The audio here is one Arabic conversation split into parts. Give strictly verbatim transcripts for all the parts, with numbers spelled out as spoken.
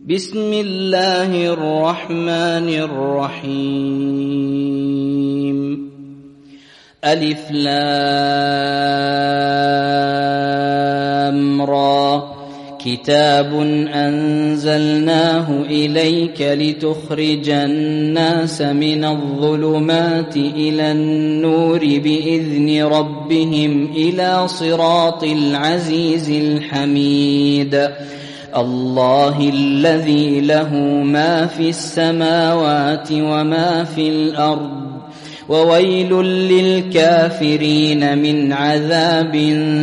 بسم الله الرحمن الرحيم ألف لام را كتاب أنزلناه إليك لتخرج الناس من الظلمات إلى النور بإذن ربهم إلى صراط العزيز الحميد الله الذي له ما في السماوات وما في الأرض وويل للكافرين من عذاب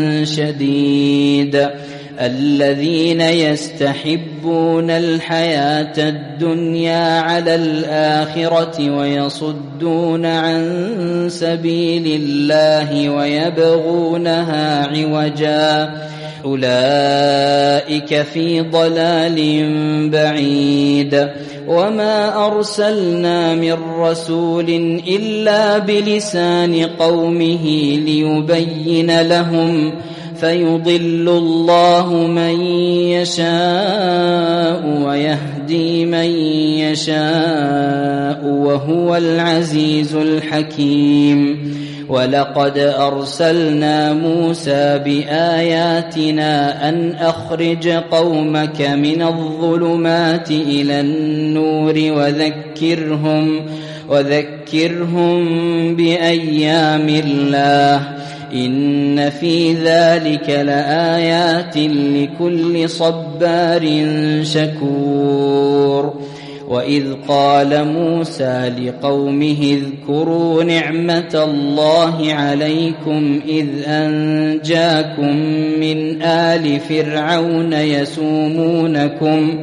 شديد الذين يستحبون الحياة الدنيا على الآخرة ويصدون عن سبيل الله ويبغونها عوجا أولئك في ضلال بعيد وما أرسلنا من رسول إلا بلسان قومه ليبين لهم فيضل الله من يشاء ويهدي من يشاء وهو العزيز الحكيم ولقد أرسلنا موسى بآياتنا أن أخرج قومك من الظلمات إلى النور وذكرهم وذكرهم بأيام الله إن في ذلك لآيات لكل صبار شكور وإذ قال موسى لقومه اذكروا نعمة الله عليكم إذ أنجاكم من آل فرعون يسومونكم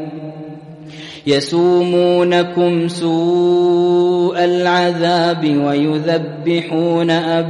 يسومونكم سوء العذاب ويذبحون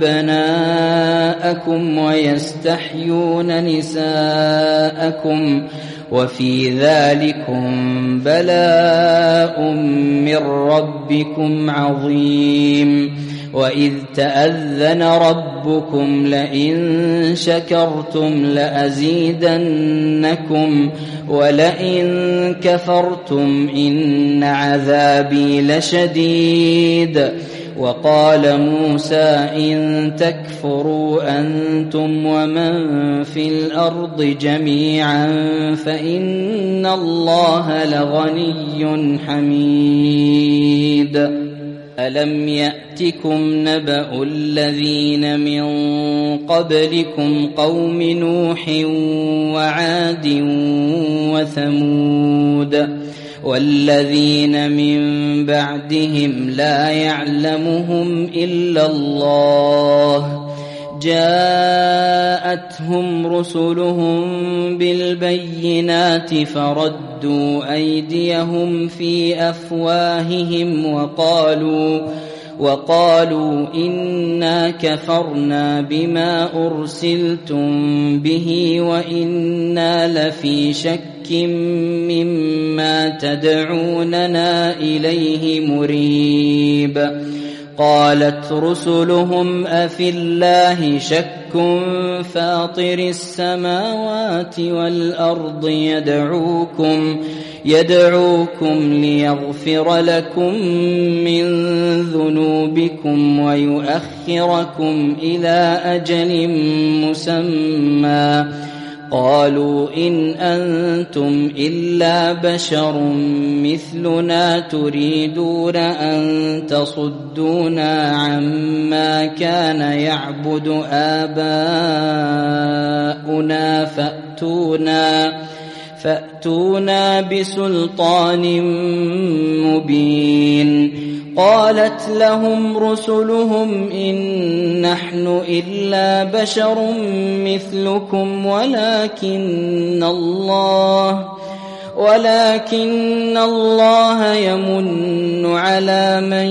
أبناءكم ويستحيون نساءكم وفي ذلكم بلاء من ربكم عظيم وإذ تأذن ربكم لئن شكرتم لأزيدنكم ولئن كفرتم إن عذابي لشديد وقال موسى إن تكفروا أنتم ومن في الأرض جميعا فإن الله لغني حميد ألم يأتكم نبأ الذين من قبلكم قوم نوح وعاد وثمود والذين من بعدهم لا يعلمهم إلا الله جاءتهم رسلهم بالبينات فردوا أيديهم في أفواههم وقالوا وقالوا إنا كفرنا بما أرسلتم به وإنا لفي شك مما تدعوننا إليه مريب قالت رسلهم أفي الله شك فاطر السماوات والأرض يدعوكم يدعوكم ليغفر لكم من ذنوبكم ويؤخركم إلى أجل مسمى قالوا إن أنتم إلا بشر مثلنا تريدون أن تصدونا عما كان يعبد آباؤنا فأتونا فأتونا بسلطان مبين قالت لهم رسلهم إن نحن إلا بشر مثلكم ولكن الله ولكن الله يمن على من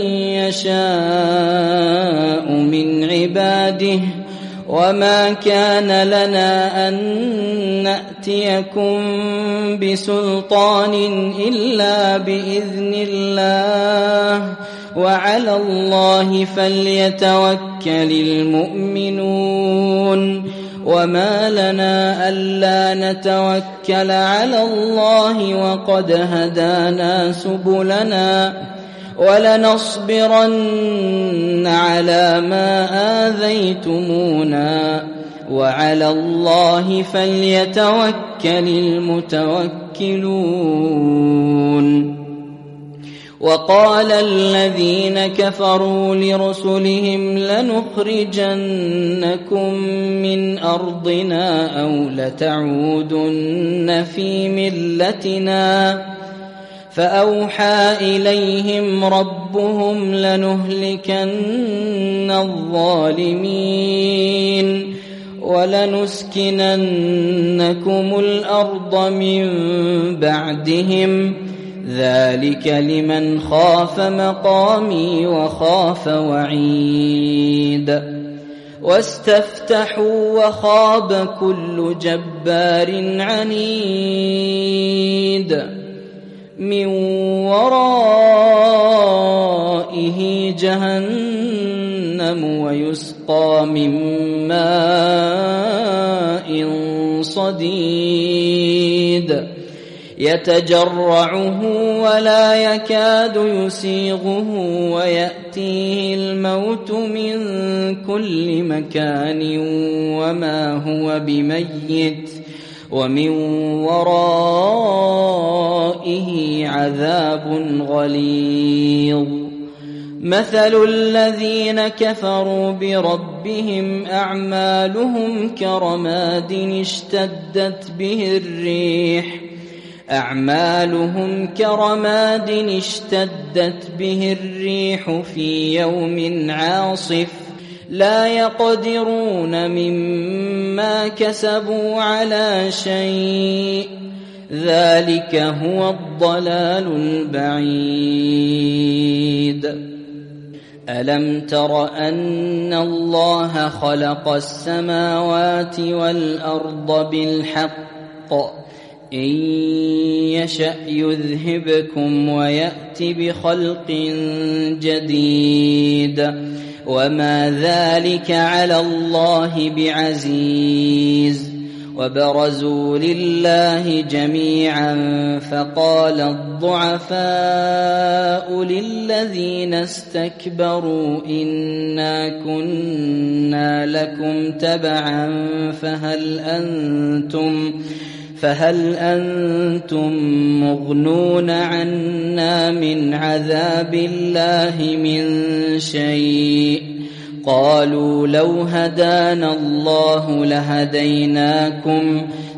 يشاء من عباده وما كان لنا أن نأتيكم بسلطان إلا بإذن الله وعلى الله فليتوكل المؤمنون وما لنا ألا نتوكل على الله وقد هدانا سبلنا ولنصبرن على ما آذيتمونا وعلى الله فليتوكل المتوكلون. وقال الذين كفروا لرسلهم لنخرجنكم من أرضنا أو لتعودن في ملتنا فأوحى إليهم ربهم لنهلكن الظالمين ولنسكننكم الأرض من بعدهم ذلك لمن خاف مقامي وخاف وعيد. واستفتحوا وخاب كل جبار عنيد من ورائه جهنم ويسقى من ماء صديد يتجرعه ولا يكاد يسيغه ويأتيه الموت من كل مكان وما هو بميت ومن ورائه عذاب غليظ. مثل الذين كفروا بربهم أعمالهم كرماد اشتدت به الريح أعمالهم كرماد اشتدت به الريح في يوم عاصف لا يقدرون مما كسبوا على شيء ذلك هو الضلال البعيد. ألم تر أن الله خلق السماوات والأرض بالحق إن يشأ يذهبكم ويأت بخلق جديد وما ذلك على الله بعزيز. وبرزوا لله جميعا فقال الضعفاء للذين استكبروا إنا كنا لكم تبعا فهل أنتم فهل أنتم مغنون عنا من عذاب الله من شيء قالوا لو هدانا الله لهديناكم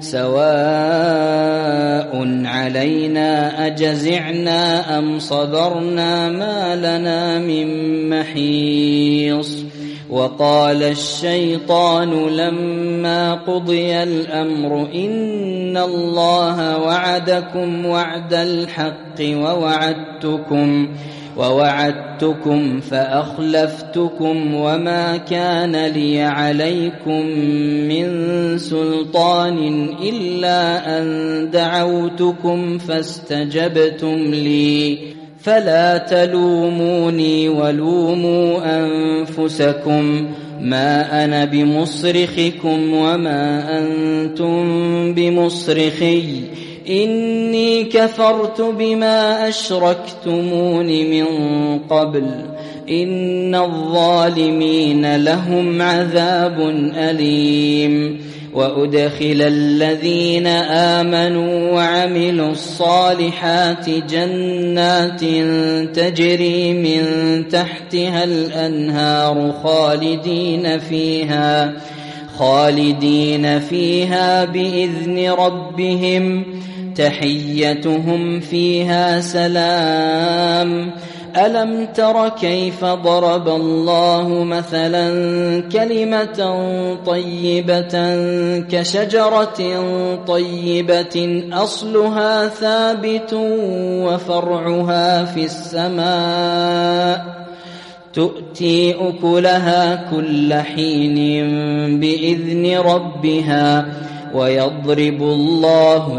سواء علينا أجزعنا أم صبرنا ما لنا من محيص. وقال الشيطان لما قضي الأمر إن الله وعدكم وعد الحق ووعدتكم ووعدتكم فأخلفتكم وما كان لي عليكم من سلطان إلا أن دعوتكم فاستجبتم لي فلا تلوموني ولوموا أنفسكم ما أنا بمصرخكم وما أنتم بمصرخي إني كفرت بما أشركتمون من قبل إن الظالمين لهم عذاب أليم. وأدخل الذين آمنوا وعملوا الصالحات جنات تجري من تحتها الأنهار خالدين فيها خالدين فيها بإذن ربهم تحيتهم فيها سلام. ألم تر كيف ضرب الله مثلا كلمة طيبة كشجرة طيبة أصلها ثابت وفرعها في السماء تؤتي أكلها كل حين بإذن ربها ويضرب الله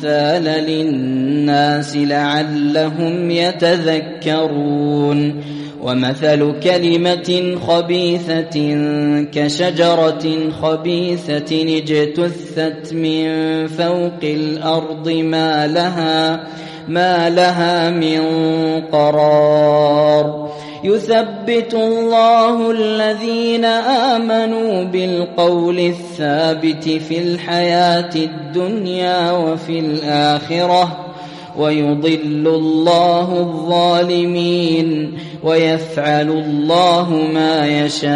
الأمثال للناس لعلهم يتذكرون. ومثل كلمة خبيثة كشجرة خبيثة اجتثت من فوق الأرض ما لها, ما لها من قرار. يثبت الله الذين آمنوا بالقول الثابت في الحياة الدنيا وفي الآخرة ويضل الله الظالمين ويفعل الله ما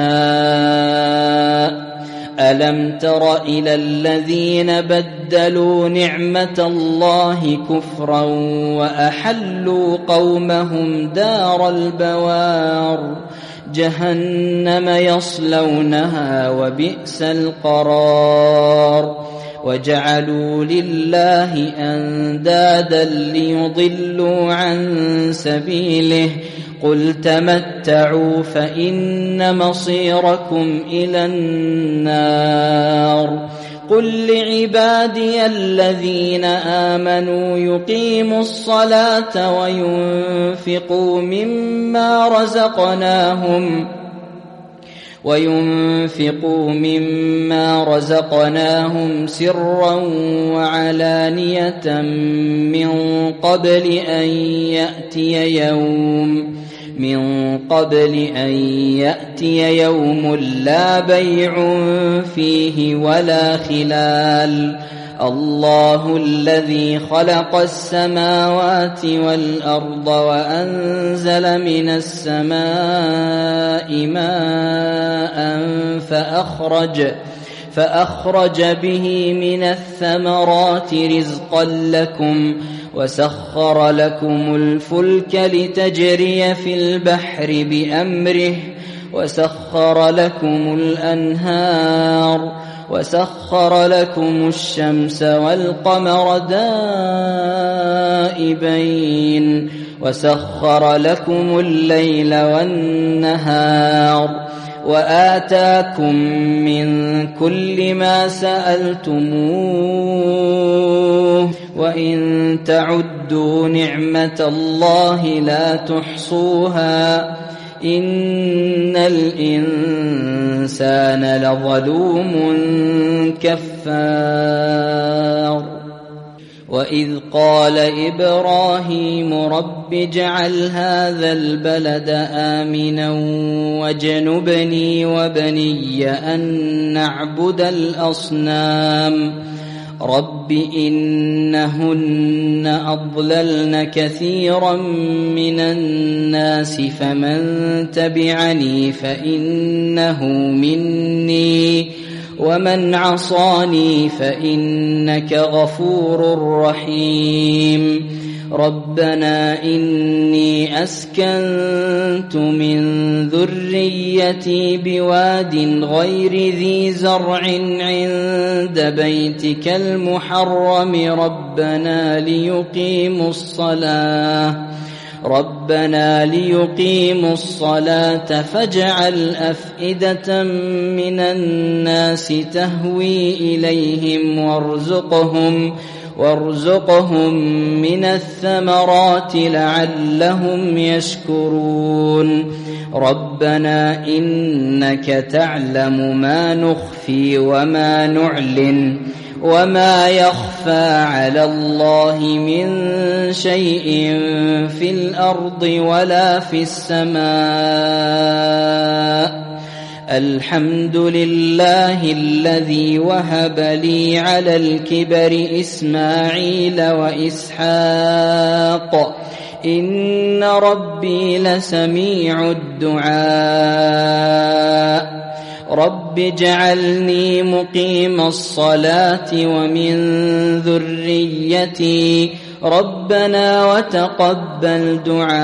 يشاء. ألم تر إلى الذين بدلوا نعمة الله كفرا وأحلوا قومهم دار البوار جهنم يصلونها وبئس القرار. وجعلوا لله أندادا ليضلوا عن سبيله قل تمتعوا فإن مصيركم إلى النار. قل لعبادي الذين آمنوا يقيموا الصلاة وينفقوا مما رزقناهم وينفقوا مما رزقناهم سرا وعلانية من قبل أن يأتي يوم من قبل أن يأتي يوم لا بيع فيه ولا خلال. الله الذي خلق السماوات والأرض وأنزل من السماء ماء فأخرج, فأخرج به من الثمرات رزقا لكم وسخر لكم الفلك لتجري في البحر بأمره وسخر لكم الأنهار وسخر لكم الشمس والقمر دائبين وسخر لكم الليل والنهار وآتاكم من كل ما سألتموه وإن تعدوا نعمة الله لا تحصوها إن الإنسان لظلوم كفار. وإذ قال إبراهيم رب اجعل هذا البلد آمنا واجنبني وبني أن نعبد الأصنام رب إنهن أضللن كثيرا من الناس فمن تبعني فإنه مني ومن عصاني فإنك غفور رحيم. ربنا إني أسكنت من ذريتي بواد غير ذي زرع عند بيتك المحرم ربنا ليقيموا الصلاة ربنا ليقيموا الصلاة فاجعل أفئدة من الناس تهوي إليهم وارزقهم وارزقهم من الثمرات لعلهم يشكرون. ربنا إنك تعلم ما نخفي وما نعلن وما يخفى على الله من شيء في الأرض ولا في السماء. الحمد لله الذي وهب لي على الكبر إسماعيل وإسحاق إن ربي لسميع الدعاء. رب اجعلني مقيم الصلاة ومن ذريتي ربنا وتقبل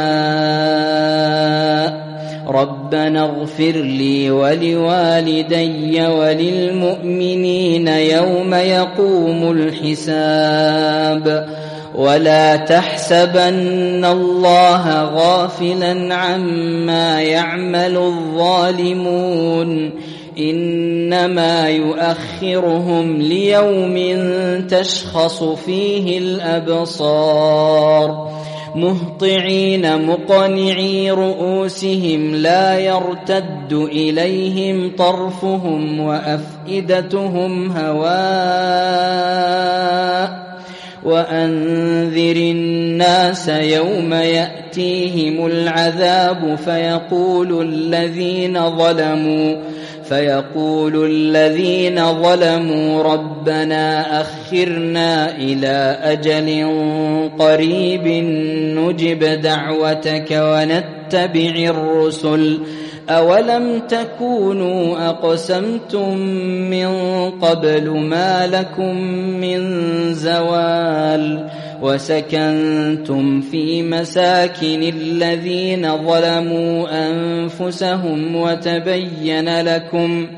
دعاء. ربنا اغفر لي ولوالدي وللمؤمنين يوم يقوم الحساب. ولا تحسبن الله غافلا عما يعمل الظالمون إنما يؤخرهم ليوم تشخص فيه الأبصار مهطعين مقنعي رؤوسهم لا يرتد إليهم طرفهم وأفئدتهم هواء وأنذر الناس يوم يأتيهم العذاب فيقول الذين ظلموا فيقول الذين ظلموا ربنا أخرنا إلى أجل قريب نجب دعوتك ونتبع الرسل أولم تكونوا أقسمتم من قبل ما لكم من زوال وسكنتم في مساكن الذين ظلموا أنفسهم وتبين لكم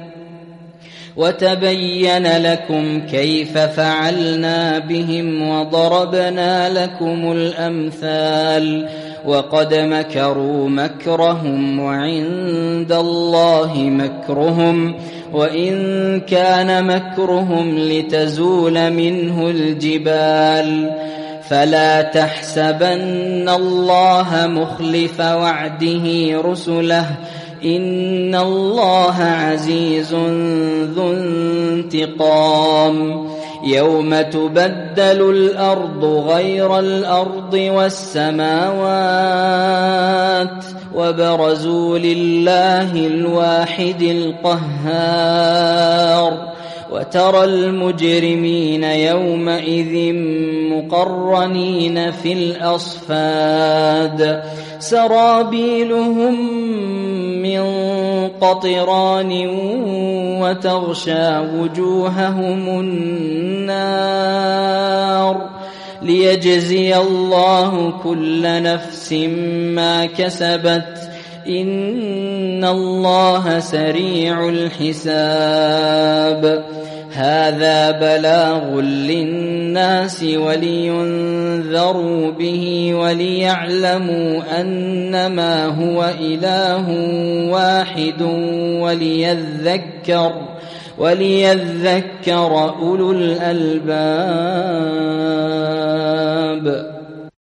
وتبين لكم كيف فعلنا بهم وضربنا لكم الأمثال وقد مكروا مكرهم وعند الله مكرهم وإن كان مكرهم لتزول منه الجبال فلا تحسبن الله مخلف وعده رسله إن الله عزيز ذو انتقام يوم تبدل الأرض غير الأرض والسماوات وبرزوا لله الواحد القهار وترى المجرمين يومئذ مقرنين في الأصفاد سرابيلهم من قطران وتغشى وجوههم النار ليجزي الله كل نفس ما كسبت إن الله سريع الحساب هذا بلاغ للناس ولينذروا به وليعلموا أنما هو إله واحد وليذكر وليذكر أولو الألباب.